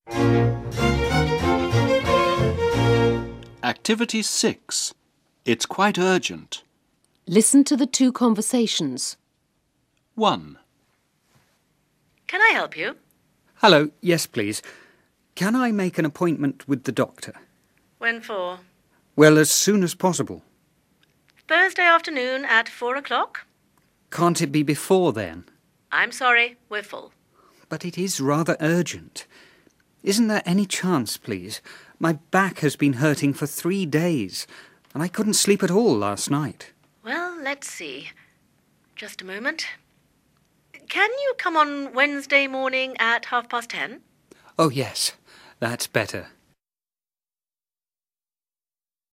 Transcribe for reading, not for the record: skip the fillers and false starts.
Activity 6. It's quite urgent. Listen to the two conversations. 1. Can I help you? Hello, yes please. Can I make an appointment with the doctor? When for? Well, as soon as possible. Thursday afternoon at 4 o'clock? Can't it be before then? I'm sorry, we're full. But it is rather urgent. Isn't there any chance, please? My back has been hurting for 3 days, and I couldn't sleep at all last night. Well, let's see. Just a moment. Can you come on Wednesday morning at 10:30? Oh, yes, that's better.